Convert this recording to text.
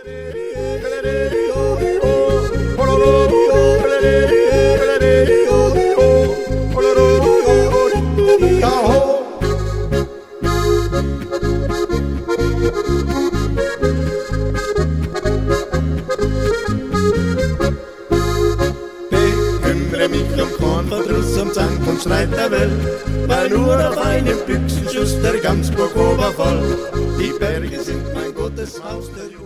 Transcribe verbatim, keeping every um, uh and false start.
Bekümmere mich um keinen Verdruss, um Zank und Streit der Welt, weil nur auf einem Büchsenschuss der Gamsburg Oberfall. Die Berge sind mein Gotteshaus der Jugend.